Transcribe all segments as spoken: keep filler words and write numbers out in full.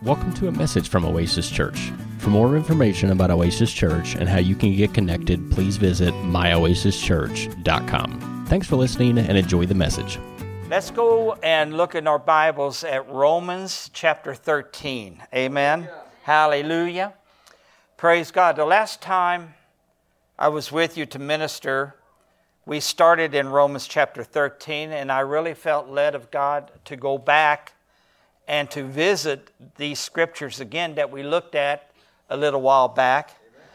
Welcome to a message from Oasis Church. For more information about Oasis Church and how you can get connected, please visit my oasis church dot com. Thanks for listening and enjoy the message. Let's go and look in our Bibles at Romans chapter thirteen. Amen. Yeah. Hallelujah. Praise God. The last time I was with you to minister, we started in Romans chapter thirteen, and I really felt led of God to go back and to visit these scriptures again that we looked at a little while back.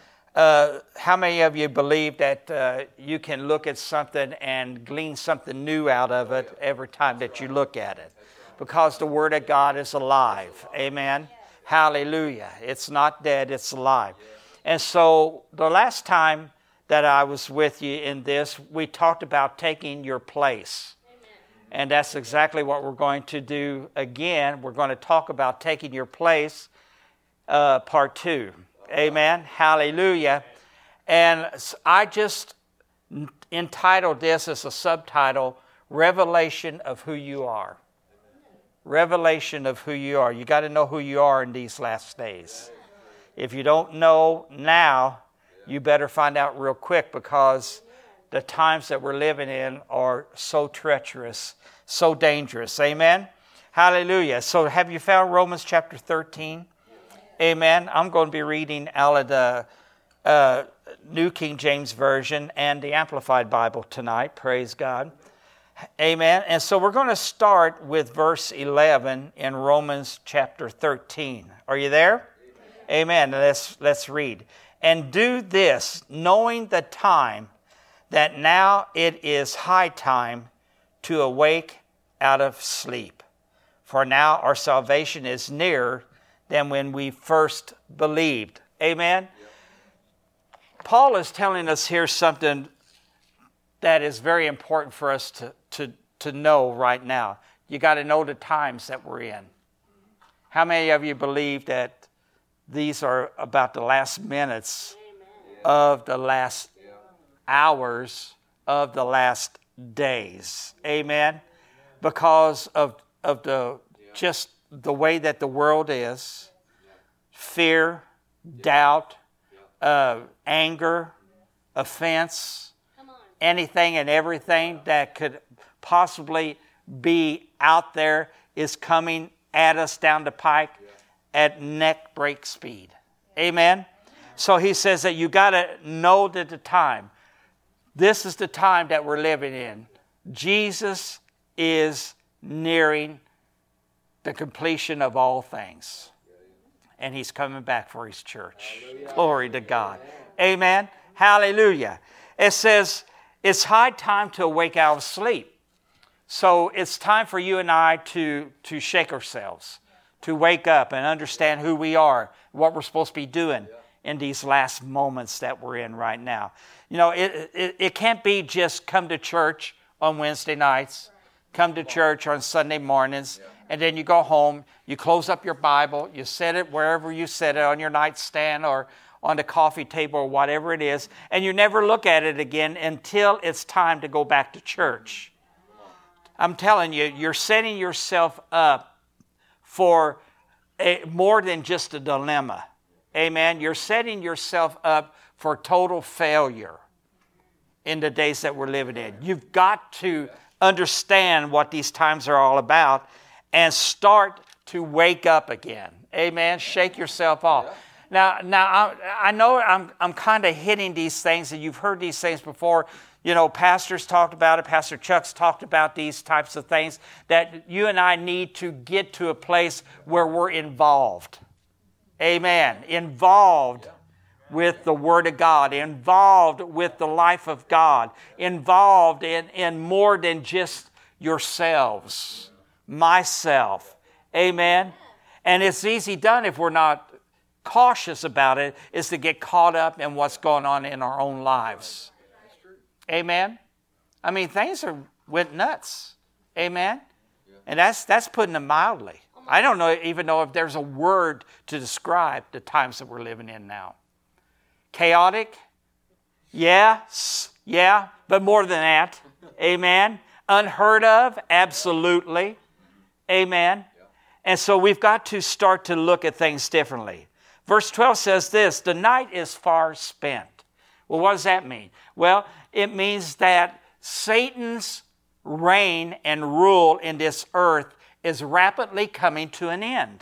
Uh, how many of you believe that uh, you can look at something and glean something new out of it every time that you look at it? Because the Word of God is alive. Amen. Hallelujah. It's not dead, it's alive. And so the last time that I was with you in this, we talked about taking your place. And that's exactly what we're going to do again. We're going to talk about taking your place, uh, part two. Amen. Hallelujah. And I just entitled this as a subtitle, Revelation of Who You Are. Revelation of who you are. You got to know who you are in these last days. If you don't know now, you better find out real quick, because the times that we're living in are so treacherous, so dangerous. Amen? Hallelujah. So have you found Romans chapter thirteen? Amen. I'm going to be reading out of the uh, New King James Version and the Amplified Bible tonight. Praise God. Amen. And so we're going to start with verse eleven in Romans chapter thirteen. Are you there? Amen. Let's, let's read. And do this, knowing the time, that now it is high time to awake out of sleep. For now our salvation is nearer than when we first believed. Amen? Yep. Paul is telling us here something that is very important for us to, to, to know right now. You got to know the times that we're in. How many of you believe that these are about the last minutes Amen. Of the last hours of the last days? Amen. Because of of the just the way that the world is, fear, doubt, uh, anger, offense, anything and everything that could possibly be out there is coming at us down the pike at neck break speed. Amen. So he says that you got to know that the time. This is the time that we're living in. Jesus is nearing the completion of all things. And He's coming back for His church. Hallelujah. Glory to God. Amen. Hallelujah. It says it's high time to awake out of sleep. So it's time for you and I to, to shake ourselves, to wake up and understand who we are, what we're supposed to be doing in these last moments that we're in right now. You know, it, it it can't be just come to church on Wednesday nights, come to church on Sunday mornings, and then you go home, you close up your Bible, you set it wherever you set it, on your nightstand or on the coffee table or whatever it is, and you never look at it again until it's time to go back to church. I'm telling you, you're setting yourself up for a, more than just a dilemma. Amen. You're setting yourself up for total failure in the days that we're living in. You've got to understand what these times are all about and start to wake up again. Amen. Shake yourself off. Now, now I, I know I'm I'm kind of hitting these things, and you've heard these things before. You know, pastors talked about it. Pastor Chuck's talked about these types of things, that you and I need to get to a place where we're involved. Amen. Involved with the Word of God, involved with the life of God, involved in, in more than just yourselves, myself. Amen. And it's easy done if we're not cautious about it, is to get caught up in what's going on in our own lives. Amen. I mean, things are went nuts. Amen. And that's that's putting it mildly. I don't know, even know if there's a word to describe the times that we're living in now. Chaotic? Yeah, yeah, but more than that. Amen. Unheard of? Absolutely. Amen. And so we've got to start to look at things differently. Verse twelve says this, the night is far spent. Well, what does that mean? Well, it means that Satan's reign and rule in this earth is rapidly coming to an end.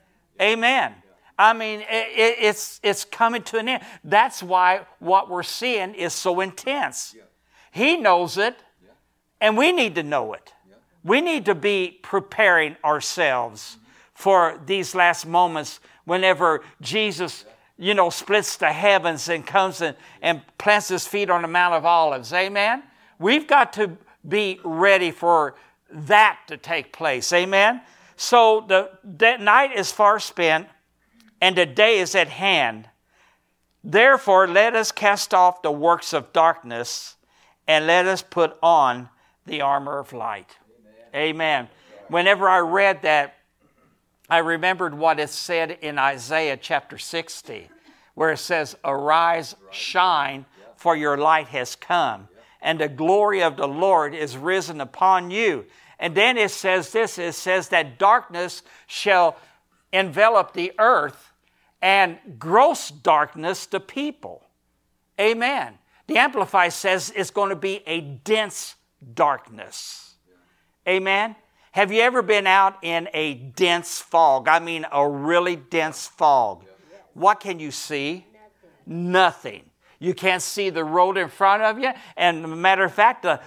Amen. I mean, it, it's, it's coming to an end. That's why what we're seeing is so intense. He knows it, and we need to know it. We need to be preparing ourselves for these last moments whenever Jesus, you know, splits the heavens and comes and, and plants his feet on the Mount of Olives. Amen? We've got to be ready for that to take place. Amen? So the, the night is far spent and the day is at hand. Therefore, let us cast off the works of darkness and let us put on the armor of light. Amen. Amen. Whenever I read that, I remembered what is said in Isaiah chapter sixty, where it says, arise, shine, for your light has come, and the glory of the Lord is risen upon you. And then it says this, it says that darkness shall envelop the earth and gross darkness the people. Amen. The Amplified says it's going to be a dense darkness. Amen. Have you ever been out in a dense fog? I mean, a really dense fog. What can you see? Nothing. Nothing. You can't see the road in front of you. And matter of fact, uh,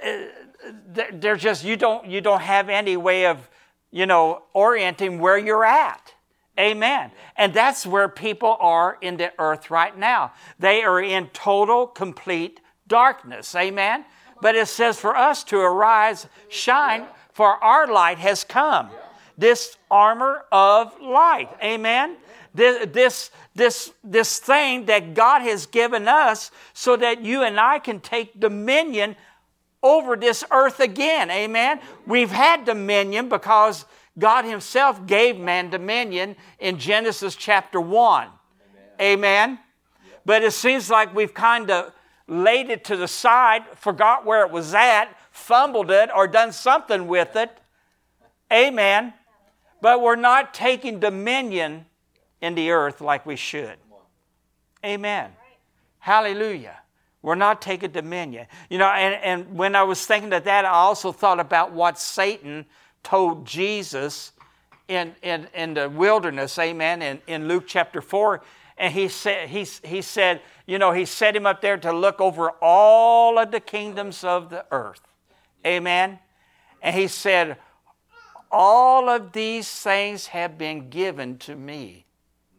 they're just you don't you don't have any way of, you know, orienting where you're at. Amen. And that's where people are in the earth right now. They are in total, complete darkness. Amen. But it says for us to arise, shine, for our light has come. This armor of light. Amen. This, this, this, this thing that God has given us so that you and I can take dominion over this earth again. Amen. We've had dominion because God himself gave man dominion in Genesis chapter one. Amen. Amen. But it seems like we've kind of laid it to the side, forgot where it was at, fumbled it, or done something with it. Amen. But we're not taking dominion in the earth like we should. Amen. Hallelujah. We're not taking dominion. You know, and, and when I was thinking of that, I also thought about what Satan told Jesus in, in, in the wilderness, amen, in, in Luke chapter four. And he said, he, he said, you know, he set him up there to look over all of the kingdoms of the earth. Amen. And he said, all of these things have been given to me,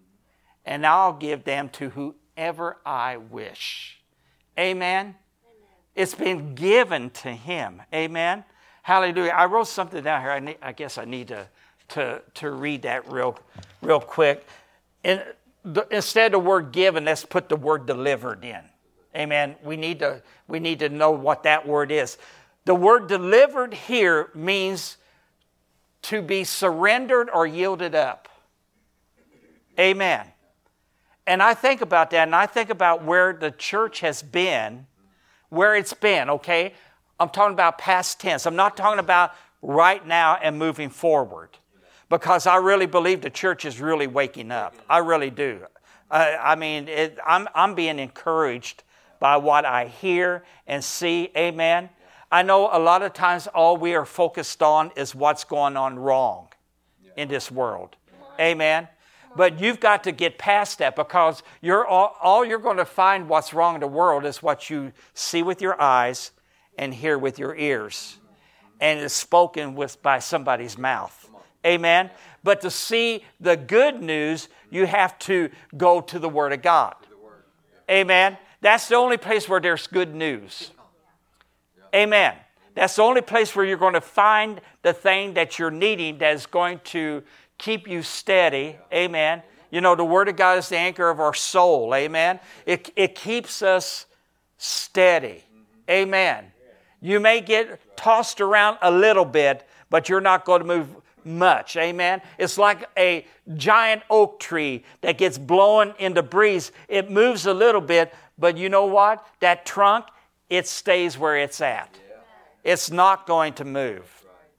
and I'll give them to whoever I wish. Amen. Amen. It's been given to him. Amen. Hallelujah. I wrote something down here. I, need, I guess I need to, to, to read that real, real quick. In, the, instead of the word given, let's put the word delivered in. Amen. We need to, we need to know what that word is. The word delivered here means to be surrendered or yielded up. Amen. And I think about that, and I think about where the church has been, where it's been, okay? I'm talking about past tense. I'm not talking about right now and moving forward, because I really believe the church is really waking up. I really do. Uh, I mean, it, I'm, I'm being encouraged by what I hear and see. Amen. I know a lot of times all we are focused on is what's going on wrong in this world. Amen. But you've got to get past that, because you're all, all you're going to find what's wrong in the world is what you see with your eyes and hear with your ears, and is spoken with by somebody's mouth. Amen. But to see the good news, you have to go to the Word of God. Amen. That's the only place where there's good news. Amen. That's the only place where you're going to find the thing that you're needing that is going to keep you steady. Amen. You know, the Word of God is the anchor of our soul. Amen. It, it keeps us steady. Amen. You may get tossed around a little bit, but you're not going to move much. Amen. It's like a giant oak tree that gets blown in the breeze. It moves a little bit, but you know what? That trunk, it stays where it's at. It's not going to move.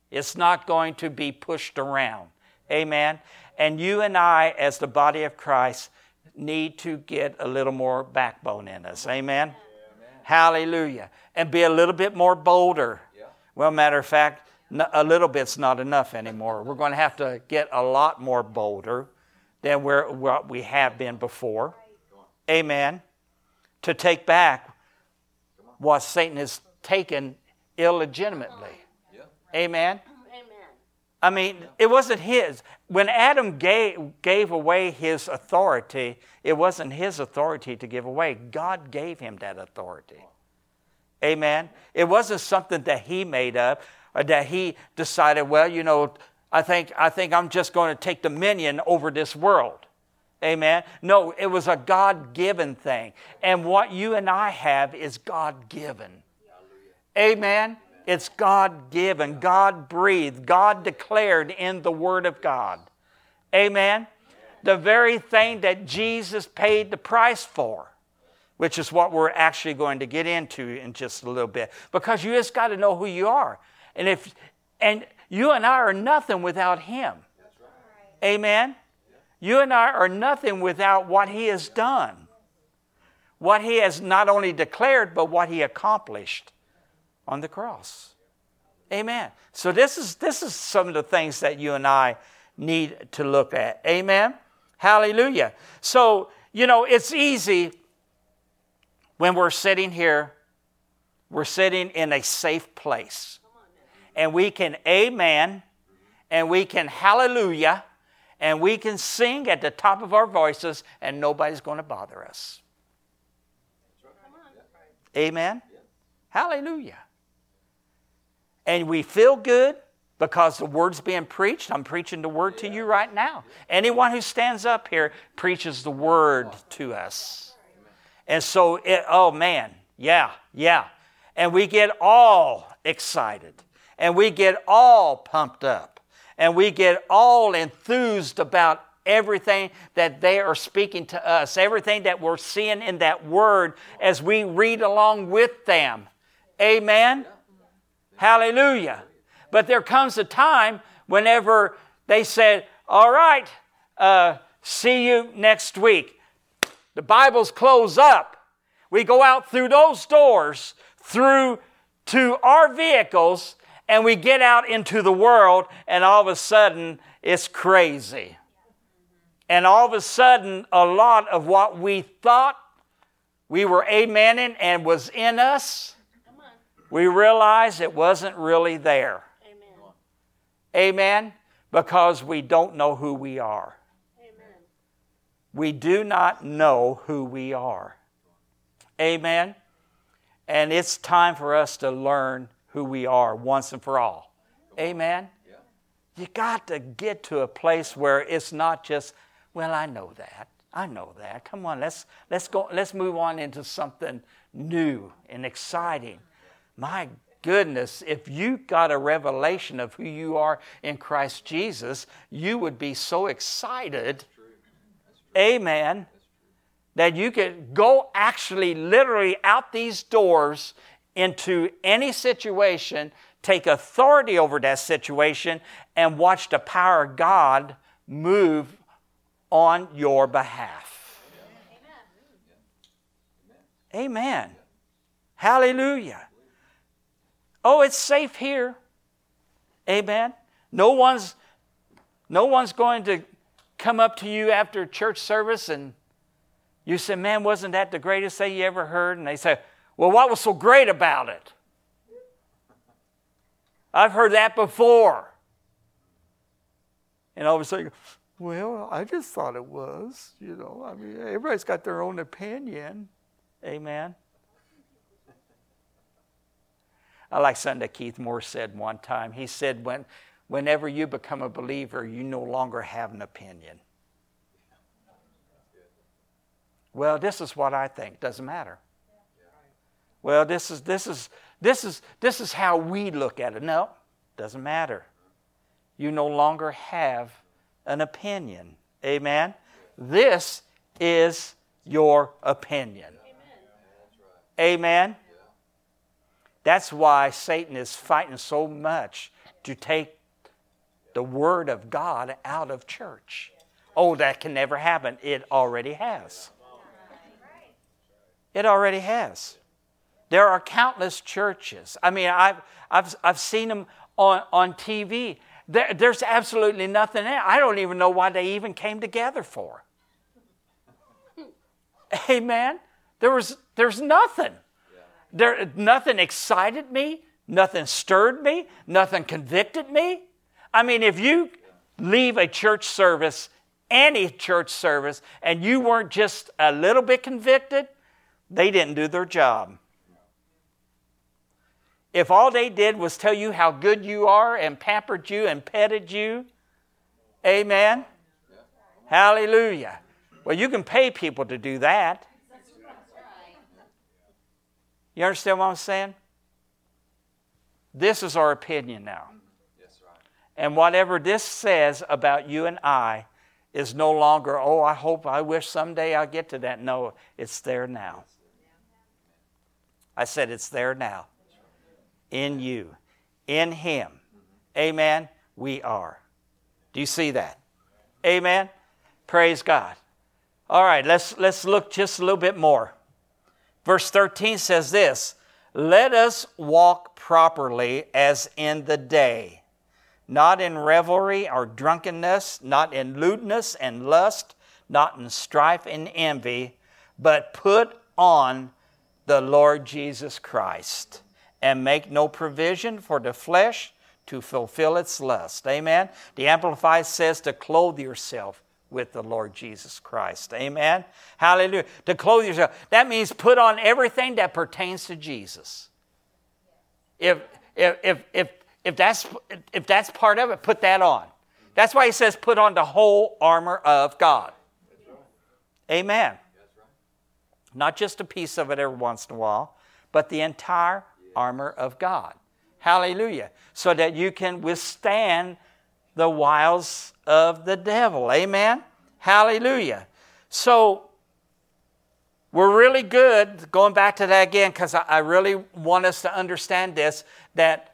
It's not going to be pushed around. Amen. And you and I, as the body of Christ, need to get a little more backbone in us. Amen. Amen. Hallelujah. And be a little bit more bolder. Yeah. Well, matter of fact, a little bit's not enough anymore. We're going to have to get a lot more bolder than we're, what we have been before. Amen. To take back what Satan has taken illegitimately. Yeah. Amen. I mean, it wasn't his. When Adam gave, gave away his authority, it wasn't his authority to give away. God gave him that authority. Amen. It wasn't something that he made up or that he decided, well, you know, I think, I think I'm just going to take dominion over this world. Amen. No, it was a God-given thing. And what you and I have is God-given. Amen. It's God-given, God-breathed, God-declared in the Word of God. Amen? The very thing that Jesus paid the price for, which is what we're actually going to get into in just a little bit. Because you just got to know who you are. And if and you and I are nothing without Him. Amen? You and I are nothing without what He has done. What He has not only declared, but what He accomplished on the cross. Amen. So this is this is some of the things that you and I need to look at. Amen. Hallelujah. So, you know, it's easy when we're sitting here, we're sitting in a safe place. And we can amen, and we can hallelujah, and we can sing at the top of our voices, and nobody's going to bother us. Amen. Hallelujah. And we feel good because the word's being preached. I'm preaching the word to you right now. Anyone who stands up here preaches the word to us. And so, it, oh man, yeah, yeah. And we get all excited. And we get all pumped up. And we get all enthused about everything that they are speaking to us. Everything that we're seeing in that word as we read along with them. Amen. Hallelujah. But there comes a time whenever they said, all right, uh, see you next week. The Bible's closed up. We go out through those doors, through to our vehicles, and we get out into the world, and all of a sudden, it's crazy. And all of a sudden, a lot of what we thought we were amening and was in us, we realize it wasn't really there. Amen. Amen? Because we don't know who we are. Amen. We do not know who we are. Amen? And it's time for us to learn who we are once and for all. Amen? Yeah. You got to get to a place where it's not just, well, I know that. I know that. Come on, let's let's go. Let's move on into something new and exciting. My goodness, if you got a revelation of who you are in Christ Jesus, you would be so excited, amen, that you could go actually literally out these doors into any situation, take authority over that situation, and watch the power of God move on your behalf. Amen. Amen. Hallelujah. Oh, it's safe here. Amen. No one's, no one's going to come up to you after church service and you say, man, wasn't that the greatest thing you ever heard? And they say, well, what was so great about it? I've heard that before. And all of a sudden, well, I just thought it was. You know, I mean, everybody's got their own opinion. Amen. I like something that Keith Moore said one time. He said, when, whenever you become a believer, you no longer have an opinion. Well, this is what I think. Doesn't matter. Well, this is this is this is this is how we look at it. No, doesn't matter. You no longer have an opinion. Amen. This is your opinion. Amen. Amen. That's why Satan is fighting so much to take the Word of God out of church. Oh, that can never happen. It already has. It already has. There are countless churches. I mean, I've I've I've seen them on, on T V. There, there's absolutely nothing there. I don't even know why they even came together for. Amen. There was there's nothing. There nothing excited me, nothing stirred me, nothing convicted me. I mean, if you leave a church service, any church service, and you weren't just a little bit convicted, they didn't do their job. If all they did was tell you how good you are and pampered you and petted you, amen, hallelujah. Well, you can pay people to do that. You understand what I'm saying? This is our opinion now. And whatever this says about you and I is no longer, oh, I hope, I wish someday I get to that. No, it's there now. I said it's there now. In you. In Him. Amen. We are. Do you see that? Amen. Praise God. All right, let's, let's look just a little bit more. Verse thirteen says this, let us walk properly as in the day, not in revelry or drunkenness, not in lewdness and lust, not in strife and envy, but put on the Lord Jesus Christ, and make no provision for the flesh to fulfill its lust. Amen. The Amplified says to clothe yourself with the Lord Jesus Christ. Amen. Hallelujah. To clothe yourself. That means put on everything that pertains to Jesus. If if if if if that's if that's part of it, put that on. That's why he says put on the whole armor of God. Amen. Not just a piece of it every once in a while, but the entire armor of God. Hallelujah. So that you can withstand the wiles of the devil. Amen. Hallelujah. So we're really good, going back to that again, because I, I really want us to understand this, that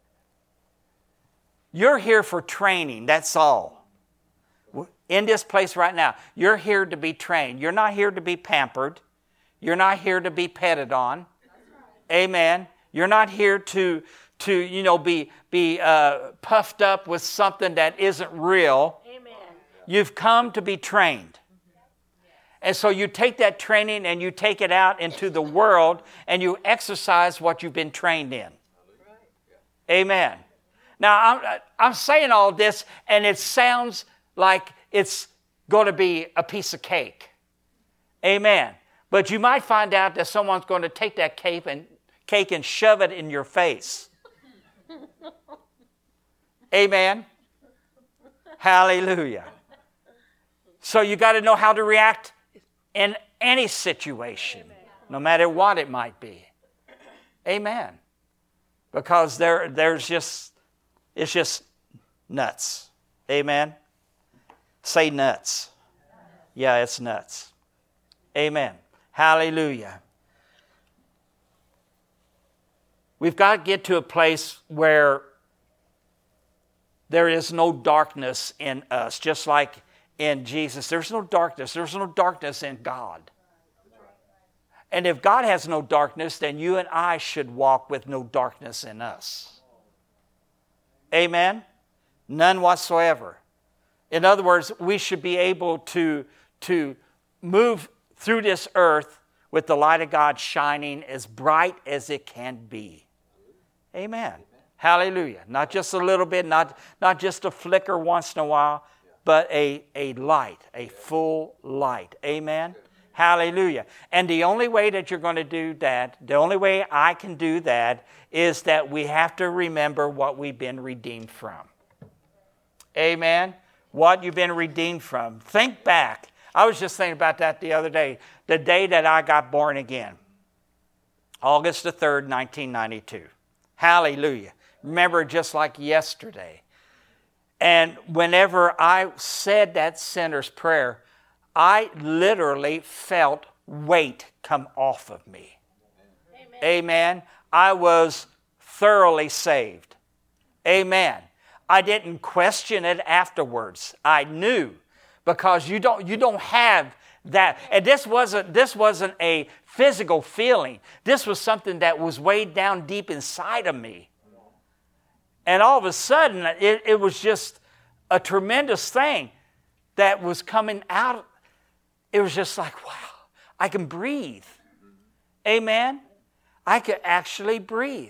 you're here for training. That's all. In this place right now, you're here to be trained. You're not here to be pampered. You're not here to be petted on. Amen. You're not here to, to you know, be, be uh, puffed up with something that isn't real. Amen. You've come to be trained. And so you take that training and you take it out into the world and you exercise what you've been trained in. Amen. Now, I'm, I'm saying all this and it sounds like it's going to be a piece of cake. Amen. But you might find out that someone's going to take that cake and cake and shove it in your face. Amen. Hallelujah. So you got to know how to react in any situation, no matter what it might be. Amen. Because there, there's just, it's just nuts. Amen. Say nuts. Yeah, it's nuts. Amen. Hallelujah. We've got to get to a place where there is no darkness in us, just like in Jesus. There's no darkness. There's no darkness in God. And if God has no darkness, then you and I should walk with no darkness in us. Amen? None whatsoever. In other words, we should be able to, to move through this earth with the light of God shining as bright as it can be. Amen. Hallelujah. Not just a little bit, not, not just a flicker once in a while, but a, a light, a full light. Amen. Hallelujah. And the only way that you're going to do that, the only way I can do that, is that we have to remember what we've been redeemed from. Amen. What you've been redeemed from. Think back. I was just thinking about that the other day. The day that I got born again. August the third, nineteen ninety-two. Hallelujah. Remember just like yesterday. And whenever I said that sinner's prayer, I literally felt weight come off of me. Amen. Amen. I was thoroughly saved. Amen. I didn't question it afterwards. I knew, because you don't you don't have that. And this wasn't this wasn't a physical feeling. This was something that was weighed down deep inside of me. And all of a sudden, it, it was just a tremendous thing that was coming out. It was just like, wow, I can breathe. Amen. I could actually breathe.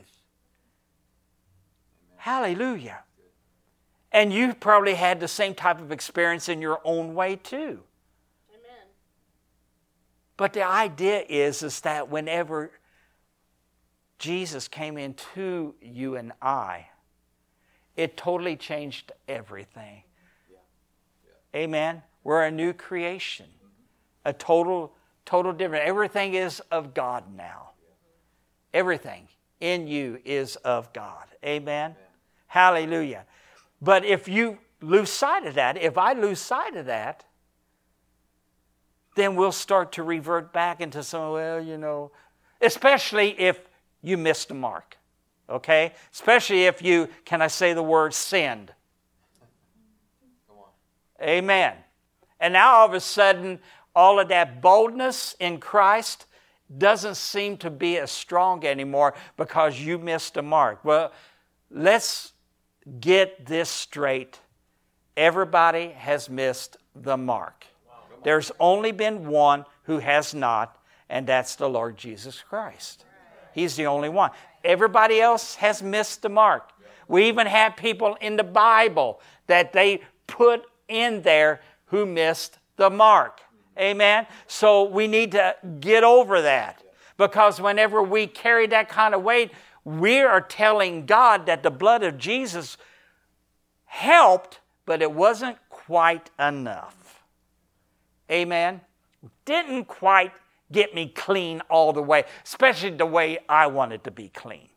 Hallelujah. And you probably had the same type of experience in your own way too. Amen. But the idea is, is that whenever Jesus came into you and I, it totally changed everything. Yeah. Yeah. Amen. We're a new creation. A total, total different. Everything is of God now. Everything in you is of God. Amen. Amen. Hallelujah. But if you lose sight of that, if I lose sight of that, then we'll start to revert back into some, well, you know, especially if you missed the mark. Okay? Especially if you, can I say the word, sinned. Come on. Amen. And now all of a sudden, all of that boldness in Christ doesn't seem to be as strong anymore because you missed the mark. Well, let's get this straight. Everybody has missed the mark. There's only been one who has not, and that's the Lord Jesus Christ. He's the only one. Everybody else has missed the mark. We even have people in the Bible that they put in there who missed the mark. Amen? So we need to get over that. Because whenever we carry that kind of weight, we are telling God that the blood of Jesus helped, but it wasn't quite enough. Amen? Didn't quite get me clean all the way, especially the way I wanted to be clean.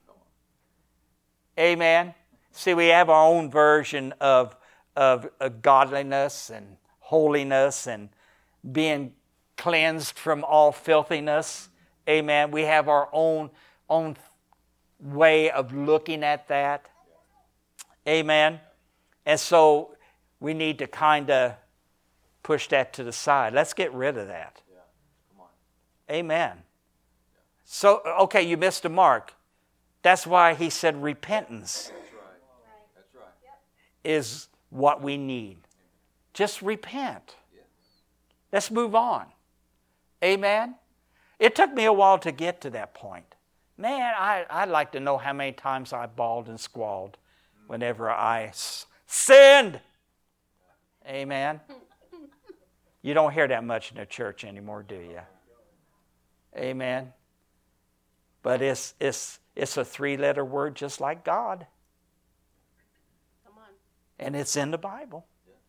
Amen? See, we have our own version of, of, of godliness and holiness and being cleansed from all filthiness. Amen? We have our own, own way of looking at that. Amen? And so we need to kind of push that to the side. Let's get rid of that. Yeah. Come on. Amen. So, okay, you missed the mark. That's why he said repentance That's right. That's right. is what we need. Just repent. Yes. Let's move on. Amen? It took me a while to get to that point. Man, I, I'd like to know how many times I bawled and squalled whenever I s- sinned. Amen? You don't hear that much in the church anymore, do you? Amen? But it's it's it's a three-letter word just like God. Come on. And it's in the Bible.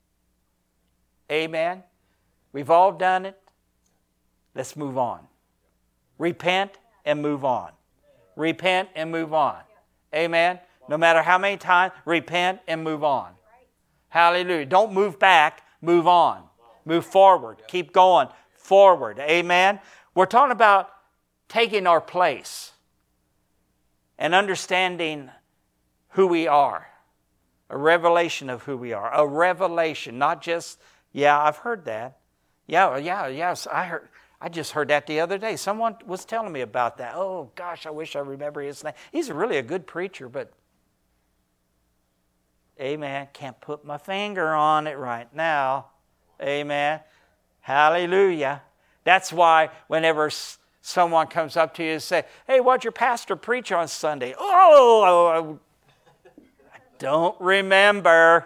Amen? We've all done it. Let's move on. Repent and move on. Repent and move on. Amen? No matter how many times, repent and move on. Hallelujah. Don't move back, move on. Move forward. Keep going forward. Amen? We're talking about taking our place and understanding who we are. A revelation of who we are. A revelation, not just, yeah, I've heard that. Yeah, yeah, yes, I heard. I just heard that the other day. Someone was telling me about that. Oh, gosh, I wish I remember his name. He's really a good preacher, but amen, can't put my finger on it right now. Amen. Hallelujah. That's why whenever someone comes up to you and say, hey, what'd your pastor preach on Sunday? Oh, I don't remember.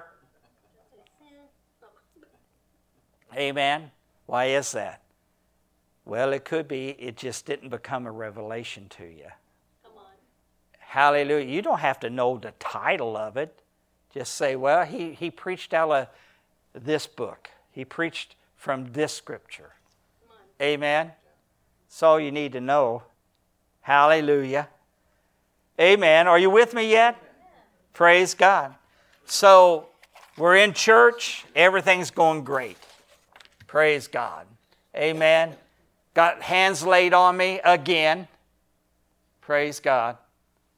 Amen. Why is that? Well, it could be it just didn't become a revelation to you. Come on. Hallelujah. You don't have to know the title of it. Just say, well, he, he preached out of this book. He preached from this scripture. Amen. That's all you need to know. Hallelujah. Amen. Are you with me yet? Praise God. So we're in church. Everything's going great. Praise God. Amen. Got hands laid on me again. Praise God.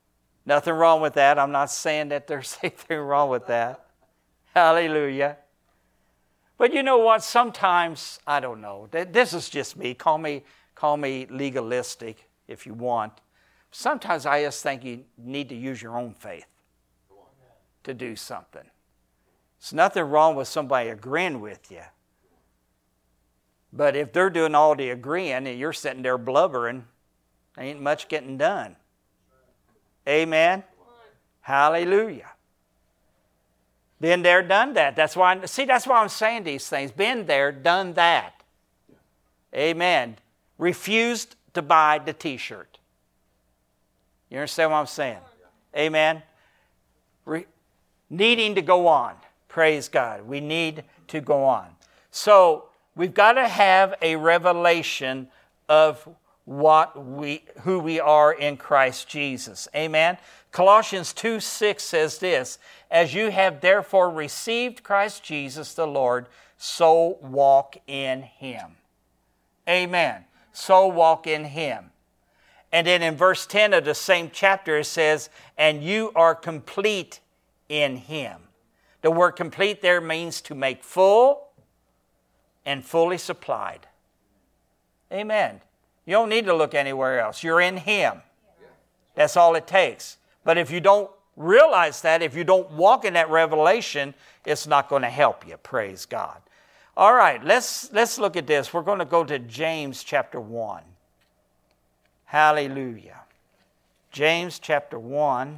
Nothing wrong with that. I'm not saying that there's anything wrong with that. Hallelujah. But you know what? Sometimes, I don't know. This is just me. Call me, call me legalistic if you want. Sometimes I just think you need to use your own faith to do something. There's nothing wrong with somebody agreeing with you. But if they're doing all the agreeing and you're sitting there blubbering, ain't much getting done. Amen? Hallelujah. Been there, done that. That's why, see, that's why I'm saying these things. Been there, done that. Amen. Refused to buy the t-shirt. You understand what I'm saying? Amen. Re- needing to go on. Praise God. We need to go on. So we've got to have a revelation of what we, who we are in Christ Jesus. Amen. Colossians two six says this, as you have therefore received Christ Jesus the Lord, so walk in Him. Amen. So walk in Him. And then in verse ten of the same chapter it says, and you are complete in Him. The word complete there means to make full and fully supplied. Amen. You don't need to look anywhere else. You're in Him. That's all it takes. But if you don't realize that, if you don't walk in that revelation, it's not going to help you. Praise God. All right, let's, let's look at this. We're going to go to James chapter one. Hallelujah. James chapter one.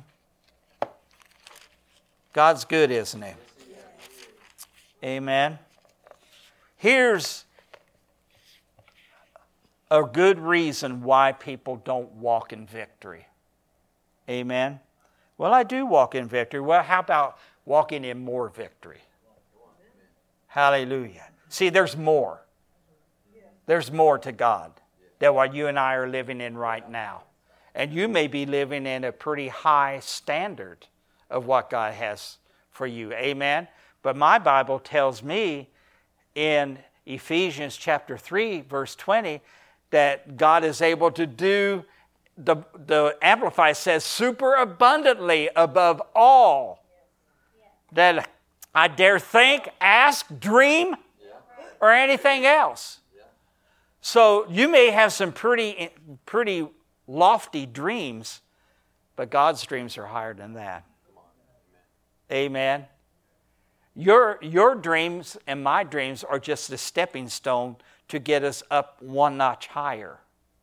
God's good, isn't He? Amen. Here's a good reason why people don't walk in victory. Amen. Well, I do walk in victory. Well, how about walking in more victory? Hallelujah. See, there's more. There's more to God than what you and I are living in right now. And you may be living in a pretty high standard of what God has for you. Amen. But my Bible tells me in Ephesians chapter three, verse twenty, that God is able to do, the, the Amplified says, super abundantly above all that I dare think, ask, dream, or anything else. So you may have some pretty, pretty lofty dreams, but God's dreams are higher than that. Amen. Your, your dreams and my dreams are just a stepping stone to get us up one notch higher,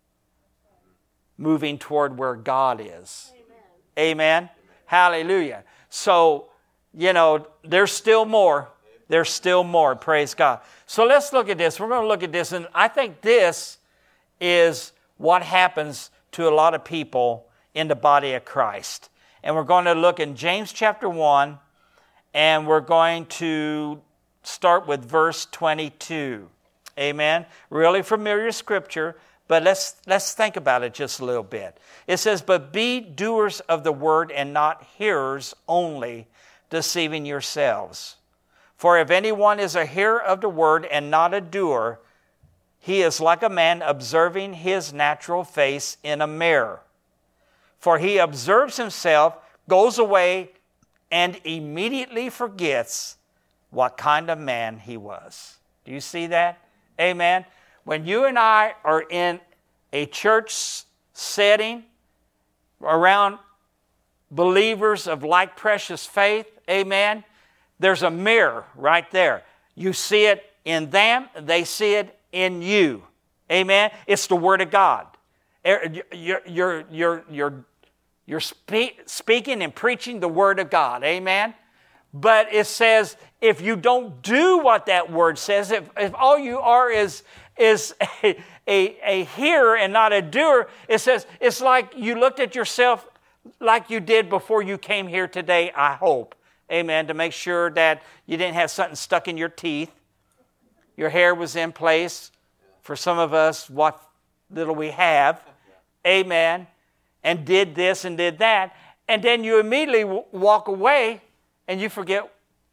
moving toward where God is. Amen. Amen. Hallelujah. So, you know, there's still more. There's still more. Praise God. So let's look at this. We're going to look at this, and I think this is what happens to a lot of people in the body of Christ. And we're going to look in James chapter one, and we're going to start with verse twenty-two. Amen. Really familiar scripture, but let's let's think about it just a little bit. It says, but be doers of the word and not hearers only, deceiving yourselves. For if anyone is a hearer of the word and not a doer, he is like a man observing his natural face in a mirror. For he observes himself, goes away, and immediately forgets what kind of man he was. Do you see that? Amen. When you and I are in a church setting around believers of like precious faith, amen, there's a mirror right there. You see it in them, they see it in you. Amen. It's the Word of God. You're, you're, you're, you're, you're spe- speaking and preaching the Word of God. Amen. But it says, if you don't do what that word says, if, if all you are is, is a, a, a hearer and not a doer, it says, it's like you looked at yourself like you did before you came here today, I hope. Amen. To make sure that you didn't have something stuck in your teeth. Your hair was in place. For some of us, what little we have. Amen. And did this and did that. And then you immediately w- walk away and you forget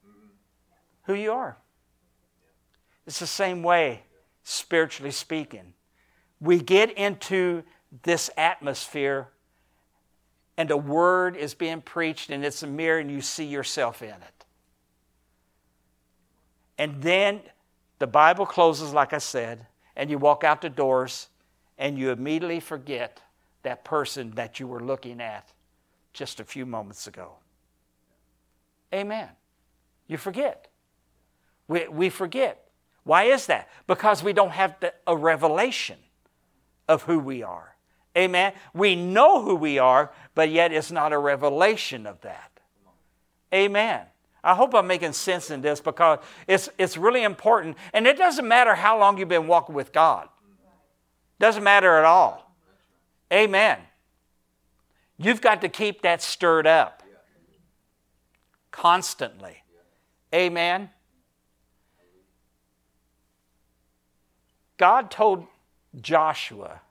who you are. It's the same way, spiritually speaking. We get into this atmosphere and the word is being preached and it's a mirror and you see yourself in it. And then the Bible closes, like I said, and you walk out the doors and you immediately forget that person that you were looking at just a few moments ago. Amen. You forget. We, we forget. Why is that? Because we don't have the, a revelation of who we are. Amen. We know who we are, but yet it's not a revelation of that. Amen. I hope I'm making sense in this because it's, it's really important. And it doesn't matter how long you've been walking with God. Doesn't matter at all. Amen. You've got to keep that stirred up constantly. Amen. God told Joshua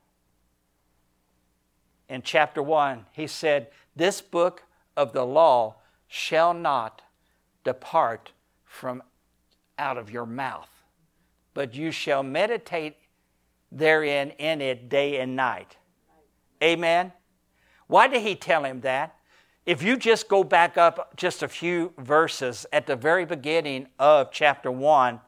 in chapter one, he said, this book of the law shall not depart from out of your mouth, but you shall meditate therein in it day and night. Amen. Why did he tell him that? If you just go back up just a few verses at the very beginning of chapter one,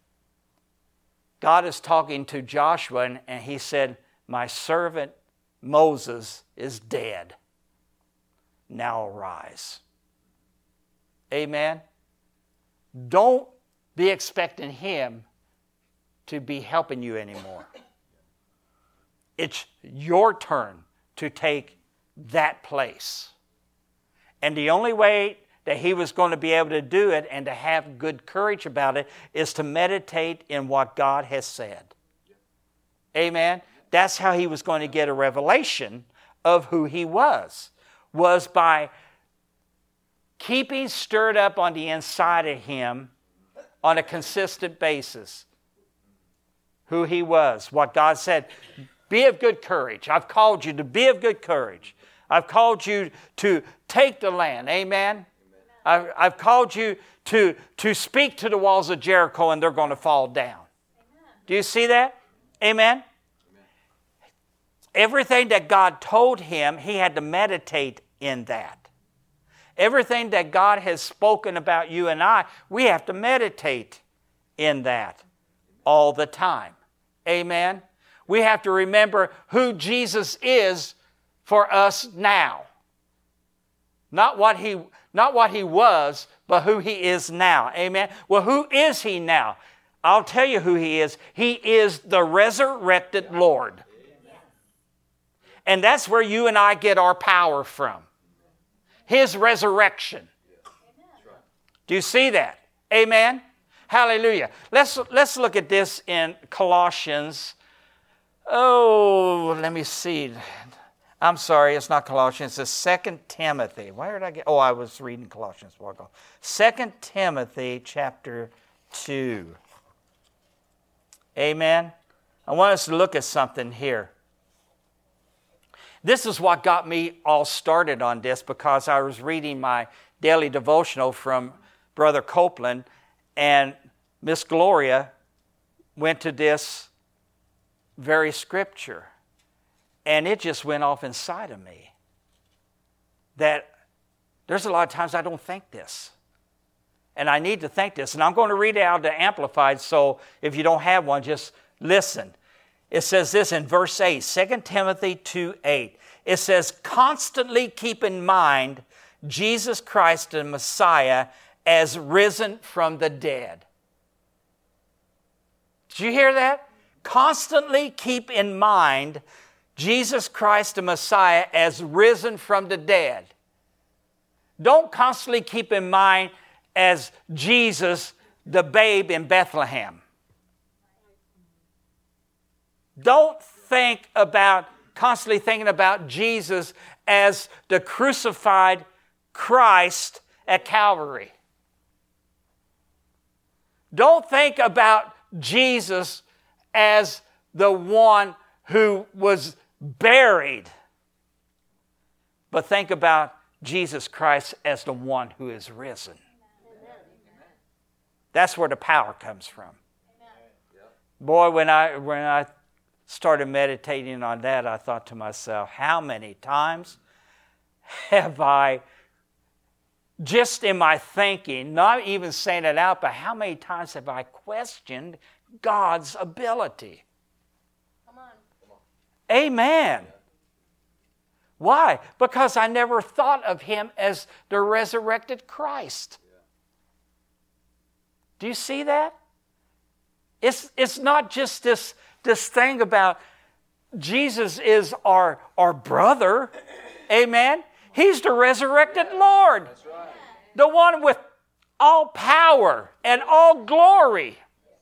God is talking to Joshua and, and he said, my servant Moses is dead. Now arise. Amen. Don't be expecting him to be helping you anymore. It's your turn to take that place. And the only way that he was going to be able to do it and to have good courage about it is to meditate in what God has said. Amen. That's how he was going to get a revelation of who he was, was by keeping stirred up on the inside of him on a consistent basis who he was, what God said. Be of good courage. I've called you to be of good courage. I've called you to take the land. Amen? I've, I've called you to, to speak to the walls of Jericho and they're going to fall down. Amen. Do you see that? Amen? Amen? Everything that God told him, he had to meditate in that. Everything that God has spoken about you and I, we have to meditate in that all the time. Amen? We have to remember who Jesus is for us now. Not what he, not what he was, but who he is now. Amen? Well, who is he now? I'll tell you who he is. He is the resurrected Lord. And that's where you and I get our power from. His resurrection. Do you see that? Amen? Hallelujah. Let's, let's look at this in Colossians. Oh, let me see. I'm sorry, it's not Colossians. It's Second Timothy. Where did I get? Oh, I was reading Colossians a while ago. Second Timothy chapter two. Amen? I want us to look at something here. This is what got me all started on this because I was reading my daily devotional from Brother Copeland, and Miss Gloria went to this very scripture, and it just went off inside of me that there's a lot of times I don't think this, and I need to think this, and I'm going to read it out the Amplified, so if you don't have one, just listen. It says this in verse eight, Second Timothy two eight. It says, constantly keep in mind Jesus Christ the Messiah as risen from the dead. Did you hear that? Constantly keep in mind Jesus Christ the Messiah as risen from the dead. Don't constantly keep in mind as Jesus, the babe in Bethlehem. Don't think about, constantly thinking about Jesus as the crucified Christ at Calvary. Don't think about Jesus as the one who was buried, but think about Jesus Christ as the one who is risen. Amen. That's where the power comes from. Amen. Boy, when I when I started meditating on that, I thought to myself, how many times have I, just in my thinking, not even saying it out, but how many times have I questioned God's ability? Come on. Amen. Why? Because I never thought of Him as the resurrected Christ. Do you see that? It's, it's not just this, this thing about Jesus is our, our brother. Amen. He's the resurrected Lord. That's right. The one with all power and all glory.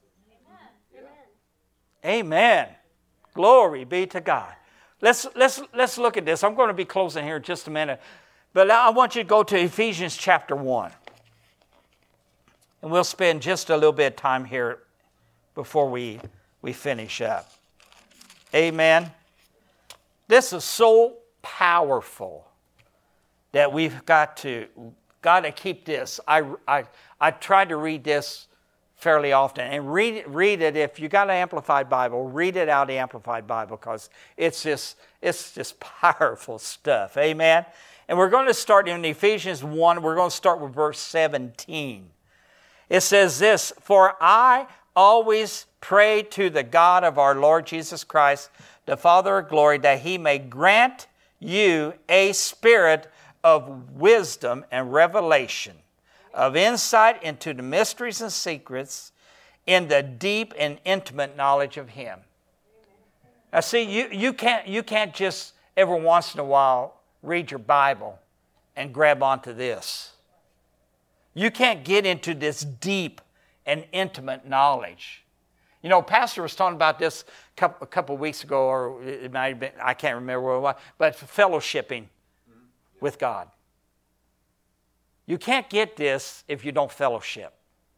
Amen. Glory be to God. Let's, let's, let's look at this. I'm going to be closing here in just a minute. But I want you to go to Ephesians chapter one. And we'll spend just a little bit of time here before we, we finish up. Amen. This is so powerful that we've got to, got to keep this. I, I, I try to read this fairly often. And read, read it, if you got an Amplified Bible, read it out of the Amplified Bible, because it's just, it's just powerful stuff. Amen. And we're going to start in Ephesians one. We're going to start with verse seventeen. It says this, "For I always pray to the God of our Lord Jesus Christ, the Father of glory, that He may grant you a spirit of wisdom and revelation, of insight into the mysteries and secrets, in the deep and intimate knowledge of Him." Now see, you, you, can't, you can't just every once in a while read your Bible and grab onto this. You can't get into this deep and intimate knowledge. You know, Pastor was talking about this a couple, a couple of weeks ago, or it might have been, I can't remember what it was, but fellowshipping with God. You can't get this if you don't fellowship.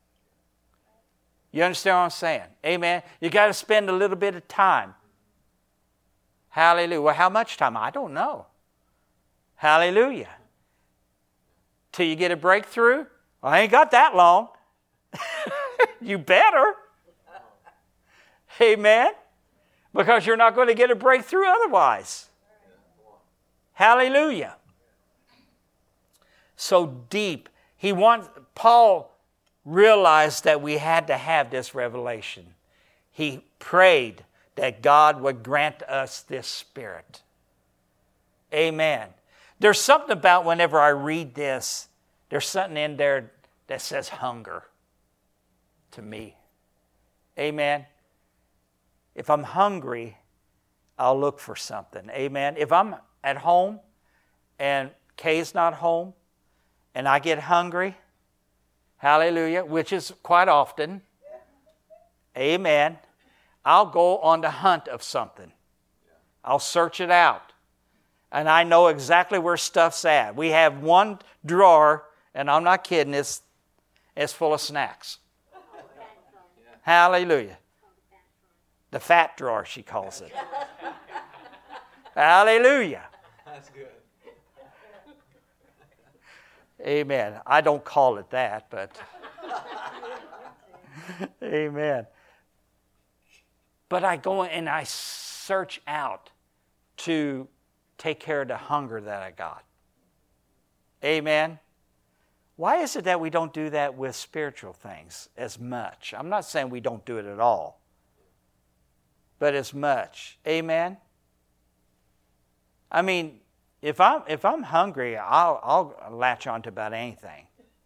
You understand what I'm saying? Amen. You got to spend a little bit of time. Hallelujah. Well, how much time? I don't know. Hallelujah. Till you get a breakthrough? Well, I ain't got that long. You better. Amen. Because you're not going to get a breakthrough otherwise. Hallelujah. So deep. He wants, Paul realized that we had to have this revelation. He prayed that God would grant us this spirit. Amen. There's something about whenever I read this, there's something in there that says hunger to me. Amen. If I'm hungry, I'll look for something. Amen. If I'm at home and Kay's not home and I get hungry, hallelujah, which is quite often, amen, I'll go on the hunt of something. I'll search it out. And I know exactly where stuff's at. We have one drawer, and I'm not kidding, it's, it's full of snacks. Hallelujah. The fat drawer, she calls it. Hallelujah. That's good. Amen. I don't call it that, but amen. But I go and I search out to take care of the hunger that I got. Amen. Why is it that we don't do that with spiritual things as much? I'm not saying we don't do it at all, but as much. Amen. I mean, if I'm if I'm hungry, I'll I'll latch on to about anything.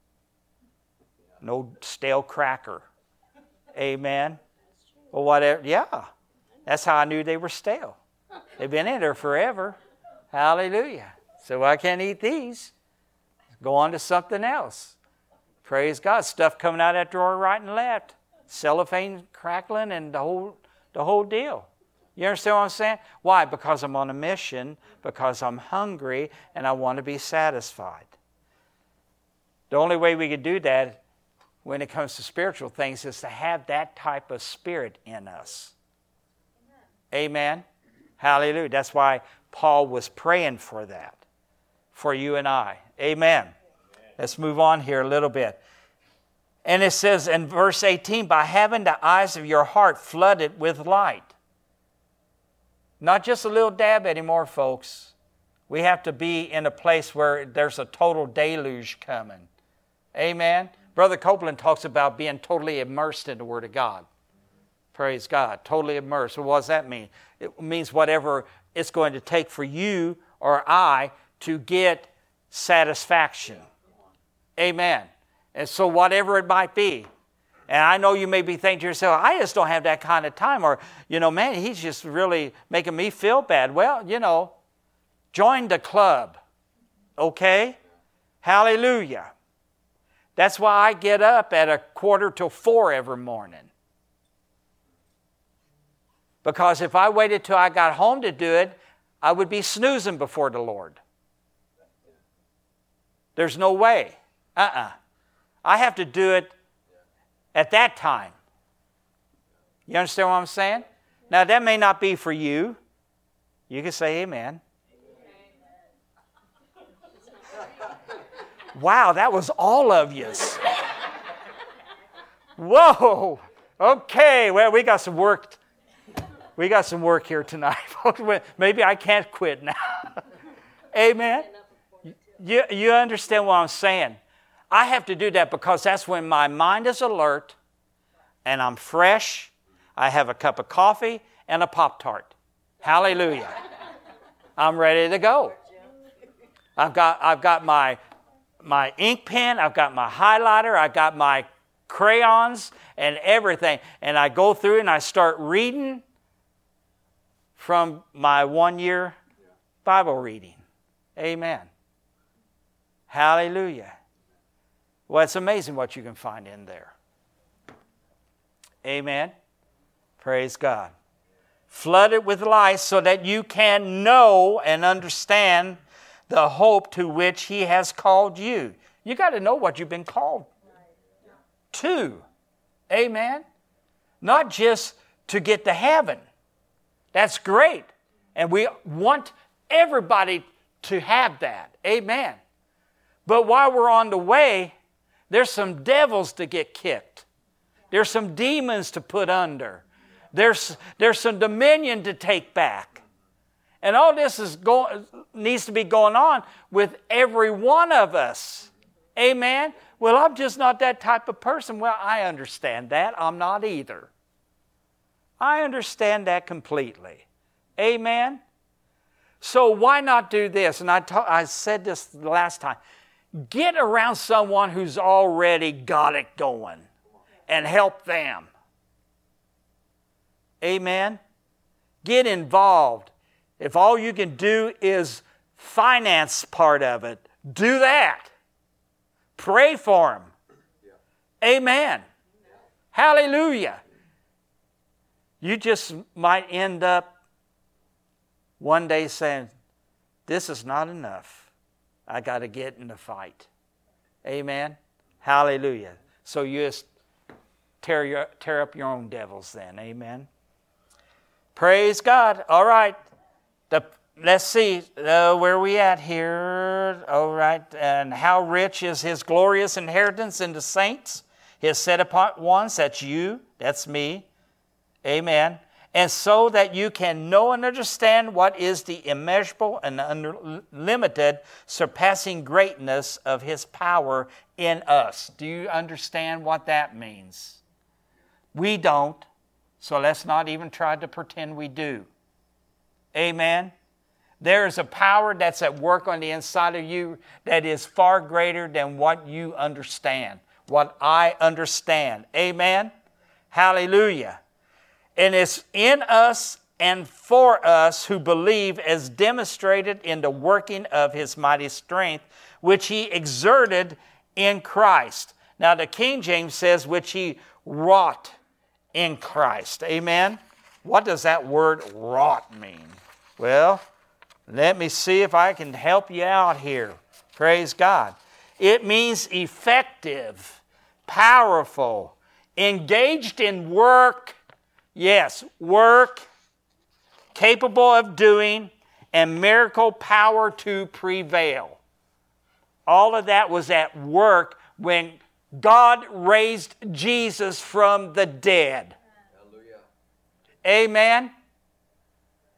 No stale cracker. Amen. Well, whatever. Yeah, that's how I knew they were stale. They've been in there forever. Hallelujah. So I can't eat these. Go on to something else. Praise God. Stuff coming out of that drawer right and left. Cellophane crackling and the whole the whole deal. You understand what I'm saying? Why? Because I'm on a mission, because I'm hungry, and I want to be satisfied. The only way we can do that when it comes to spiritual things is to have that type of spirit in us. Amen. Amen. Hallelujah. That's why Paul was praying for that, for you and I. Amen. Amen. Let's move on here a little bit. And it says in verse eighteen, by having the eyes of your heart flooded with light. Not just a little dab anymore, folks. We have to be in a place where there's a total deluge coming. Amen. Brother Copeland talks about being totally immersed in the Word of God. Praise God. Totally immersed. What does that mean? It means whatever it's going to take for you or I to get satisfaction. Amen. And so whatever it might be. And I know you may be thinking to yourself, I just don't have that kind of time. Or, you know, man, he's just really making me feel bad. Well, you know, join the club. Okay? Hallelujah. That's why I get up at a quarter till four every morning. Because if I waited till I got home to do it, I would be snoozing before the Lord. There's no way. Uh-uh. I have to do it at that time. You understand what I'm saying? Now, that may not be for you. You can say amen. Wow, that was all of yous. Whoa. Okay, well, we got some work. We got some work here tonight. Maybe I can't quit now. Amen. You, you understand what I'm saying? I have to do that because that's when my mind is alert and I'm fresh. I have a cup of coffee and a Pop-Tart. Hallelujah. I'm ready to go. I've got, I've got my, my ink pen. I've got my highlighter. I've got my crayons and everything. And I go through and I start reading from my one-year Bible reading. Amen. Hallelujah. Well, it's amazing what you can find in there. Amen. Praise God. Flood it with light so that you can know and understand the hope to which He has called you. You got to know what you've been called to. Amen. Not just to get to heaven. That's great. And we want everybody to have that. Amen. But while we're on the way, there's some devils to get kicked. There's some demons to put under. There's, there's some dominion to take back. And all this is go, needs to be going on with every one of us. Amen? Well, I'm just not that type of person. Well, I understand that. I'm not either. I understand that completely. Amen? So why not do this? And I, ta- I said this the last time. Get around someone who's already got it going and help them. Amen? Get involved. If all you can do is finance part of it, do that. Pray for them. Yeah. Amen. Yeah. Hallelujah. You just might end up one day saying, this is not enough. I got to get in the fight. Amen. Hallelujah. So you just tear, your, tear up your own devils then. Amen. Praise God. All right. The, let's see. Uh, where are we at here? All right. And how rich is His glorious inheritance in the saints? His set apart ones. That's you. That's me. Amen. And so that you can know and understand what is the immeasurable and unlimited surpassing greatness of His power in us. Do you understand what that means? We don't, so let's not even try to pretend we do. Amen? There is a power that's at work on the inside of you that is far greater than what you understand, what I understand. Amen? Hallelujah. And it's in us and for us who believe, as demonstrated in the working of His mighty strength, which He exerted in Christ. Now the King James says, which He wrought in Christ. Amen? What does that word wrought mean? Well, let me see if I can help you out here. Praise God. It means effective, powerful, engaged in work. Yes, work, capable of doing, and miracle power to prevail. All of that was at work when God raised Jesus from the dead. Hallelujah. Amen?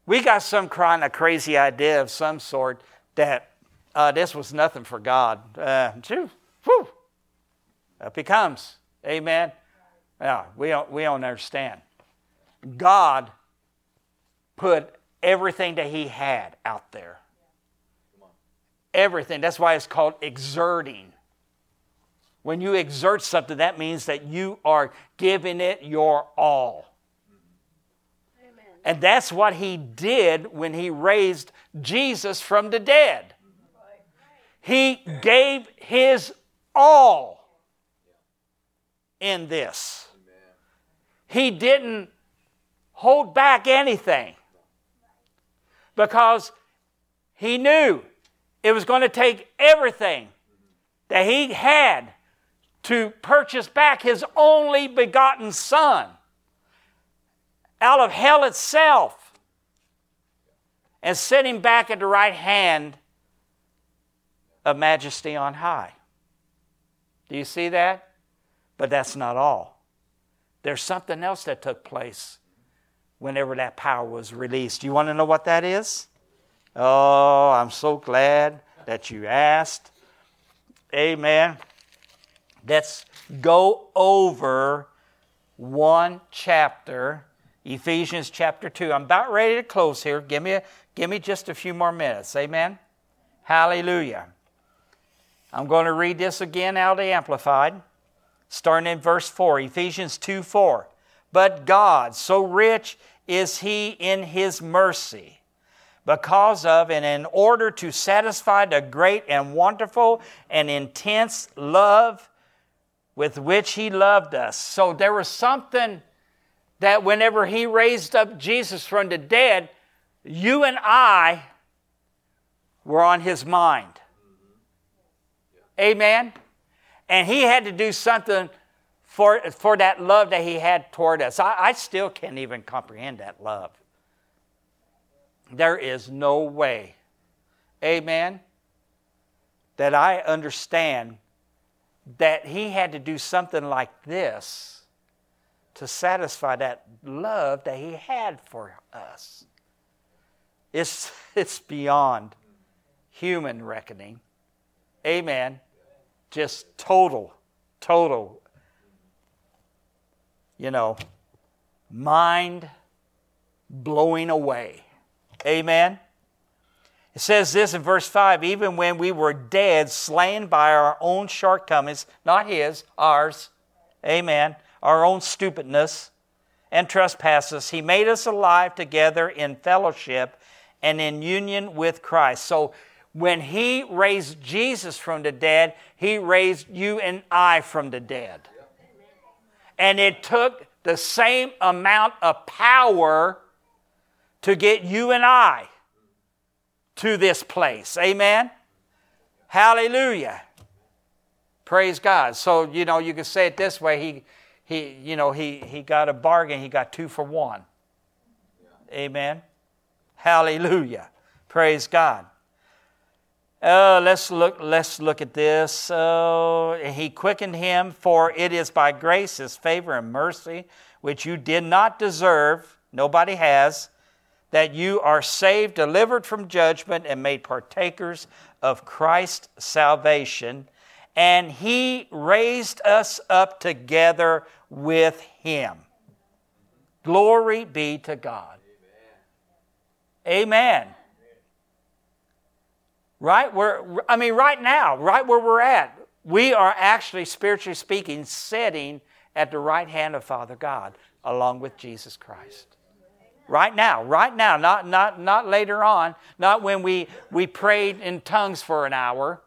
We got some kind of crazy idea of some sort that uh, this was nothing for God. Uh, whew, up he comes. Amen. Yeah, we don't, we don't understand. God put everything that he had out there. Everything. That's why it's called exerting. When you exert something, that means that you are giving it your all. Amen. And that's what he did when he raised Jesus from the dead. He gave his all in this. He didn't hold back anything because he knew it was going to take everything that he had to purchase back his only begotten Son out of hell itself and set him back at the right hand of majesty on high. Do you see that? But that's not all. There's something else that took place whenever that power was released. You want to know what that is? Oh, I'm so glad that you asked. Amen. Let's go over one chapter, Ephesians chapter two. I'm about ready to close here. Give me, a, give me just a few more minutes. Amen. Hallelujah. I'm going to read this again out of the Amplified, starting in verse four, Ephesians two four. But God, so rich is he in his mercy, because of and in order to satisfy the great and wonderful and intense love with which he loved us. So there was something that whenever he raised up Jesus from the dead, you and I were on his mind. Amen? And he had to do something for, for that love that he had toward us. I, I still can't even comprehend that love. There is no way, amen, that I understand that he had to do something like this to satisfy that love that he had for us. It's, it's beyond human reckoning. Amen. Just total, total, you know, mind blowing away. Amen. It says this in verse five, even when we were dead, slain by our own shortcomings, not his, ours, amen, our own stupidness and trespasses, he made us alive together in fellowship and in union with Christ. So when he raised Jesus from the dead, he raised you and I from the dead. And it took the same amount of power to get you and I to this place. Amen? Hallelujah. Praise God. So, you know, you can say it this way. He, he, you know, he, he got a bargain. He got two for one. Amen? Hallelujah. Praise God. Uh, let's look, let's look at this. Uh, he quickened him, for it is by grace, his favor and mercy, which you did not deserve, nobody has, that you are saved, delivered from judgment, and made partakers of Christ's salvation. And he raised us up together with him. Glory be to God. Amen. Amen. Right where, I mean, right now, right where we're at, we are actually, spiritually speaking, sitting at the right hand of Father God, along with Jesus Christ. Right now, right now, not, not, not later on, not when we, we prayed in tongues for an hour.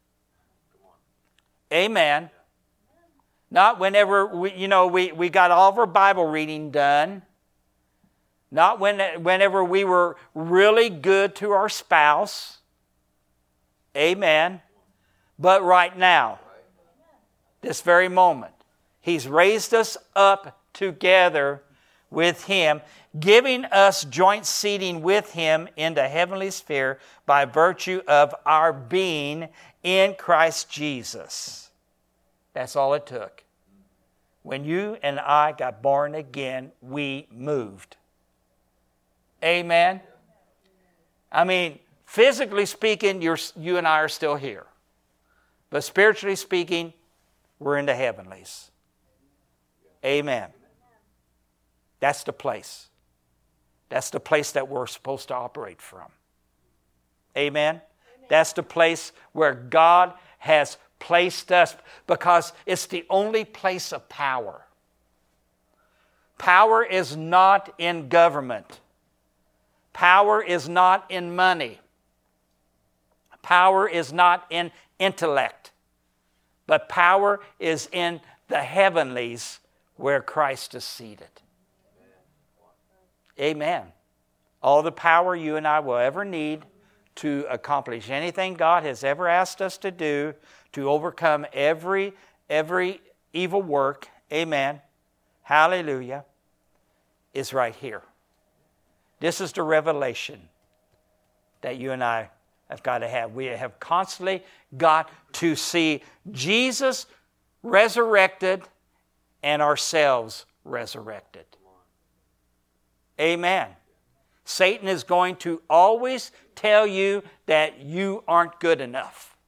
Amen. Not whenever, we, you know, we, we got all of our Bible reading done. Not when, whenever we were really good to our spouse. Amen. But right now, this very moment, he's raised us up together with him, giving us joint seating with him in the heavenly sphere by virtue of our being in Christ Jesus. That's all it took. When you and I got born again, we moved. Amen? I mean, physically speaking, you're, you and I are still here. But spiritually speaking, we're in the heavenlies. Amen. That's the place. That's the place that we're supposed to operate from. Amen. That's the place where God has placed us, because it's the only place of power. Power is not in government. Power is not in money. Power is not in intellect. But power is in the heavenlies where Christ is seated. Amen. All the power you and I will ever need to accomplish anything God has ever asked us to do, to overcome every, every evil work, amen, hallelujah, is right here. This is the revelation that you and I have got to have. We have constantly got to see Jesus resurrected and ourselves resurrected. Amen. Satan is going to always tell you that you aren't good enough.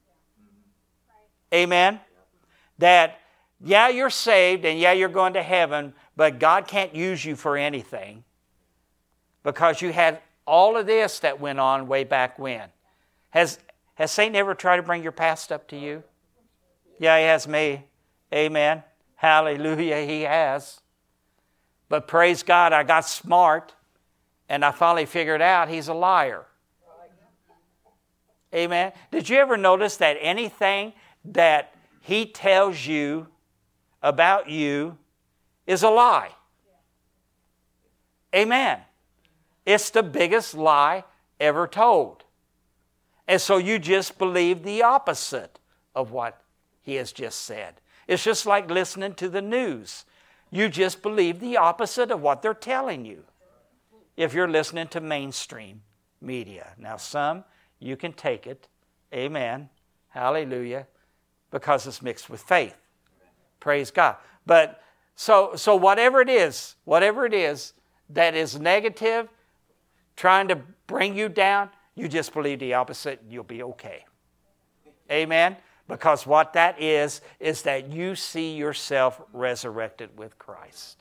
Amen. That, yeah, you're saved and yeah, you're going to heaven, but God can't use you for anything because you had all of this that went on way back when. Has, has Satan ever tried to bring your past up to you? Yeah, he has me. Amen. Hallelujah, he has. But praise God, I got smart and I finally figured out he's a liar. Amen. Did you ever notice that anything that he tells you about you is a lie? Amen. It's the biggest lie ever told. And so you just believe the opposite of what he has just said. It's just like listening to the news. You just believe the opposite of what they're telling you if you're listening to mainstream media. Now, some, you can take it, amen, hallelujah, because it's mixed with faith. Praise God. But so, so whatever it is, whatever it is that is negative, trying to bring you down, you just believe the opposite and you'll be okay. Amen? Because what that is, is that you see yourself resurrected with Christ.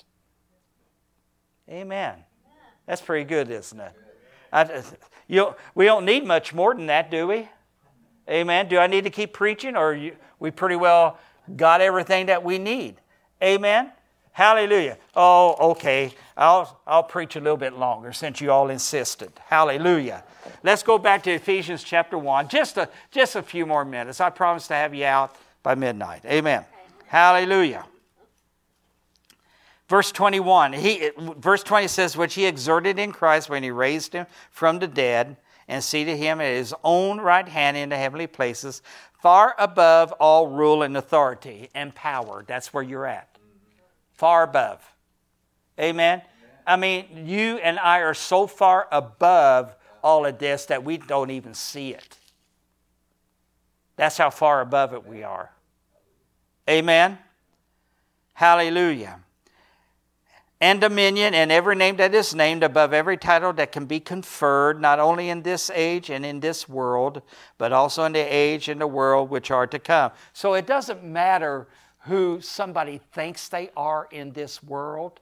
Amen. That's pretty good, isn't it? I, you, we don't need much more than that, do we? Amen. Do I need to keep preaching, or you, we pretty well got everything that we need? Amen. Hallelujah. Oh, okay. I'll, I'll preach a little bit longer since you all insisted. Hallelujah. Let's go back to Ephesians chapter one. Just a, just a few more minutes. I promise to have you out by midnight. Amen. Hallelujah. Verse twenty-one. He, verse twenty says, which he exerted in Christ when he raised him from the dead and seated him at his own right hand in the heavenly places, far above all rule and authority and power. That's where you're at. Far above. Amen? I mean, you and I are so far above all of this that we don't even see it. That's how far above it we are. Amen? Hallelujah. And dominion, and every name that is named above every title that can be conferred, not only in this age and in this world, but also in the age and the world which are to come. So it doesn't matter who somebody thinks they are in this world.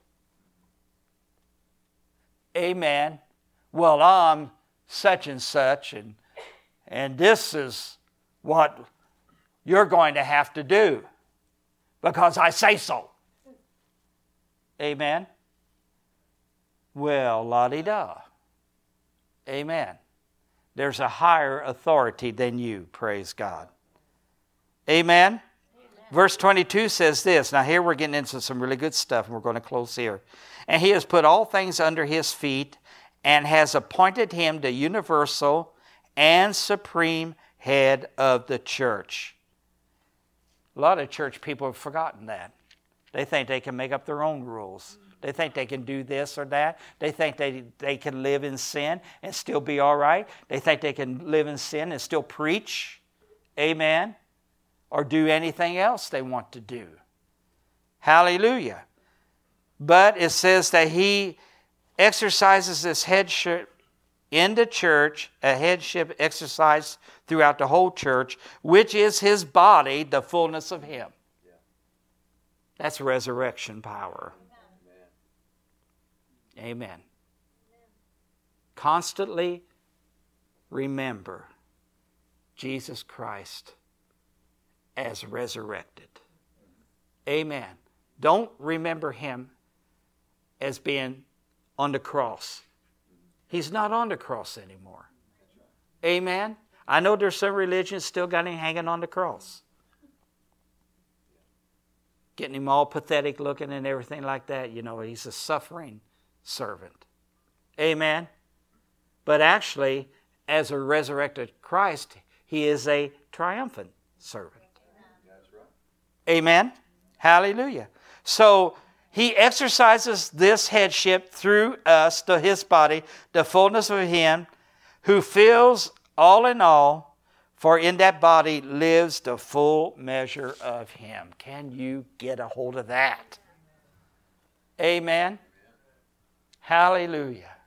Amen. Well, I'm such and such, and, and this is what you're going to have to do because I say so. Amen. Well, la-di-da. Amen. There's a higher authority than you, praise God. Amen. Amen. Verse twenty-two says this. Now here we're getting into some really good stuff, and we're going to close here. And he has put all things under his feet and has appointed him the universal and supreme head of the church. A lot of church people have forgotten that. They think they can make up their own rules. They think they can do this or that. They think they, they can live in sin and still be all right. They think they can live in sin and still preach. Amen. Or do anything else they want to do. Hallelujah. But it says that he exercises this headship in the church, a headship exercised throughout the whole church, which is his body, the fullness of him. That's resurrection power. Amen. Amen. Constantly remember Jesus Christ as resurrected. Amen. Don't remember him as being on the cross. He's not on the cross anymore. Amen. I know there's some religions still got him hanging on the cross. Getting him all pathetic looking and everything like that. You know, he's a suffering servant. Amen. But actually, as a resurrected Christ, he is a triumphant servant. That's right. Amen. Hallelujah. So he exercises this headship through us, to his body, the fullness of him who fills all in all, for in that body lives the full measure of him. Can you get a hold of that? Amen. Hallelujah.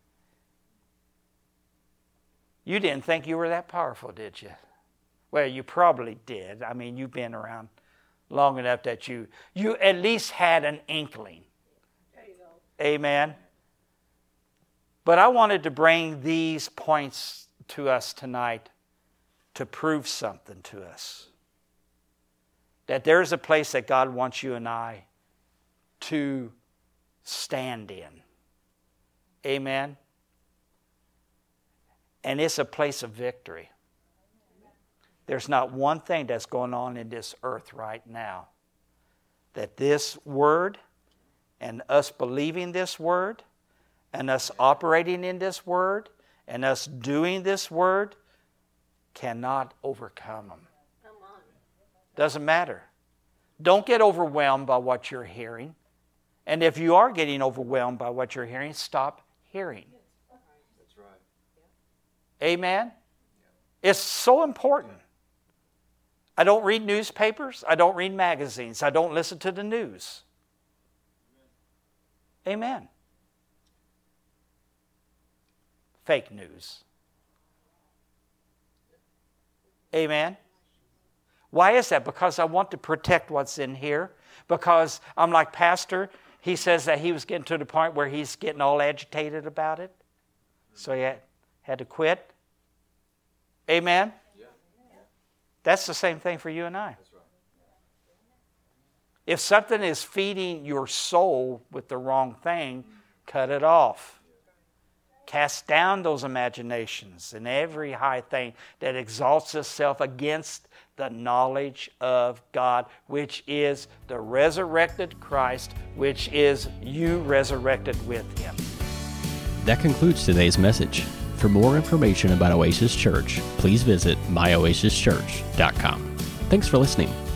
You didn't think you were that powerful, did you? Well, you probably did. I mean, you've been around long enough that you, you at least had an inkling. There you go. Amen. But I wanted to bring these points to us tonight to prove something to us. That there's a place that God wants you and I to stand in. Amen. And it's a place of victory. There's not one thing that's going on in this earth right now that this word and us believing this word and us operating in this word and us doing this word cannot overcome them. Come on. Doesn't matter. Don't get overwhelmed by what you're hearing. And if you are getting overwhelmed by what you're hearing, stop hearing. That's right. Amen? It's so important. I don't read newspapers. I don't read magazines. I don't listen to the news. Amen. Fake news. Amen. Why is that? Because I want to protect what's in here. Because I'm like Pastor. He says that he was getting to the point where he's getting all agitated about it. So he had, had to quit. Amen. Yeah. That's the same thing for you and I. That's right. If something is feeding your soul with the wrong thing, cut it off. Cast down those imaginations and every high thing that exalts itself against the knowledge of God, which is the resurrected Christ, which is you resurrected with him. That concludes today's message. For more information about Oasis Church, please visit my oasis church dot com. Thanks for listening.